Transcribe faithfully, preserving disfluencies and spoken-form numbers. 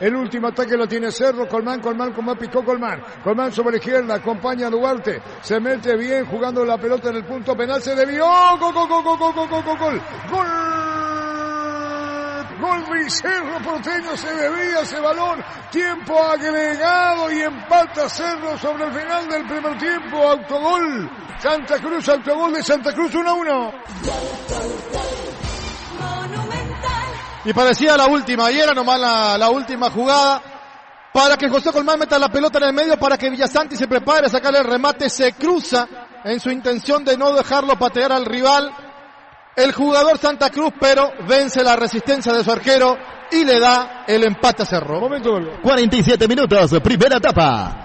El último ataque lo tiene Cerro. Colmán, Colmán, Colmán, picó Colmán. Colmán sobre la izquierda, acompaña a Duarte. Se mete bien jugando la pelota en el punto penal. Se debió. Gol, gol, gol, gol, gol, gol, gol, gol. Gol. Gol de Cerro Porteño, se debía ese balón. Tiempo agregado y empata Cerro sobre el final del primer tiempo. Autogol. Santa Cruz, autogol de Santa Cruz, uno a uno. Y parecía la última, y era nomás la, la última jugada para que José Colmán meta la pelota en el medio, para que Villasanti se prepare a sacarle el remate. Se cruza en su intención de no dejarlo patear al rival el jugador Santa Cruz, pero vence la resistencia de su arquero y le da el empate a Cerro. Momento. cuarenta y siete minutos, primera etapa.